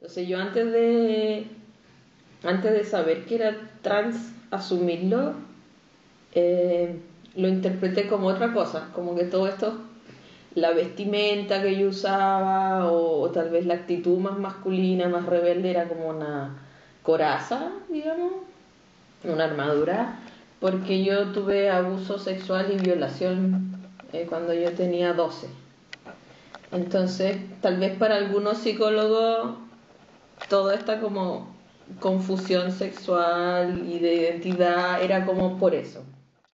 Entonces yo antes de saber que era trans, asumirlo, lo interpreté como otra cosa, como que todo esto, la vestimenta que yo usaba o tal vez la actitud más masculina, más rebelde, era como una coraza, digamos, una armadura, porque yo tuve abuso sexual y violación cuando yo tenía 12. Entonces, tal vez para algunos psicólogos toda esta como confusión sexual y de identidad era como por eso.